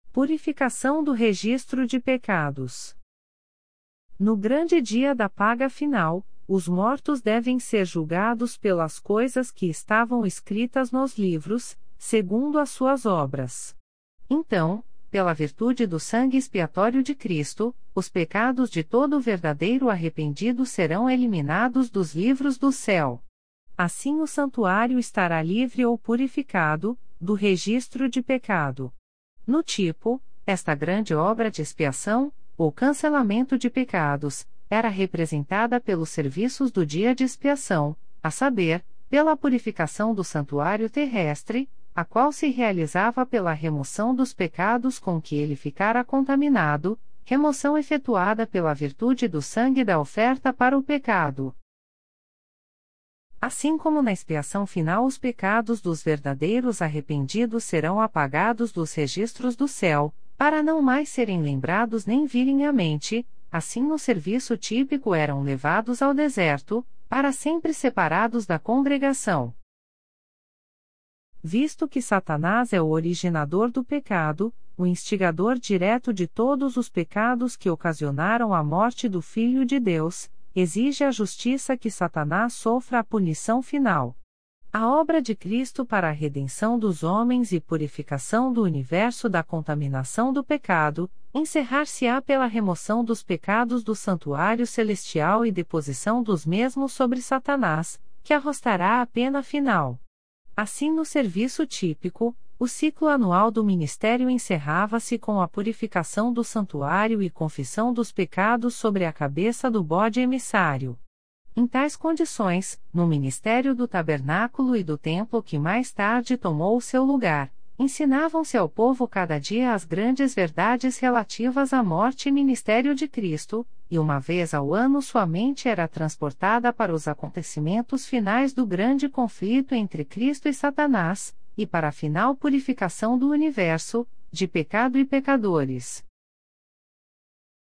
Purificação do registro de pecados. No grande dia da paga final, os mortos devem ser julgados pelas coisas que estavam escritas nos livros, segundo as suas obras. Então, pela virtude do sangue expiatório de Cristo, os pecados de todo verdadeiro arrependido serão eliminados dos livros do céu. Assim o santuário estará livre ou purificado, do registro de pecado. No tipo, esta grande obra de expiação, ou cancelamento de pecados, era representada pelos serviços do dia de expiação, a saber, pela purificação do santuário terrestre, a qual se realizava pela remoção dos pecados com que ele ficara contaminado, remoção efetuada pela virtude do sangue da oferta para o pecado. Assim como na expiação final os pecados dos verdadeiros arrependidos serão apagados dos registros do céu, para não mais serem lembrados nem virem à mente, assim no serviço típico eram levados ao deserto, para sempre separados da congregação. Visto que Satanás é o originador do pecado, o instigador direto de todos os pecados que ocasionaram a morte do Filho de Deus, exige a justiça que Satanás sofra a punição final. A obra de Cristo para a redenção dos homens e purificação do universo da contaminação do pecado, encerrar-se-á pela remoção dos pecados do santuário celestial e deposição dos mesmos sobre Satanás, que arrostará a pena final. Assim, no serviço típico, o ciclo anual do ministério encerrava-se com a purificação do santuário e confissão dos pecados sobre a cabeça do bode emissário. Em tais condições, no ministério do tabernáculo e do templo que mais tarde tomou o seu lugar, ensinavam-se ao povo cada dia as grandes verdades relativas à morte e ministério de Cristo, e uma vez ao ano sua mente era transportada para os acontecimentos finais do grande conflito entre Cristo e Satanás, e para a final purificação do universo, de pecado e pecadores.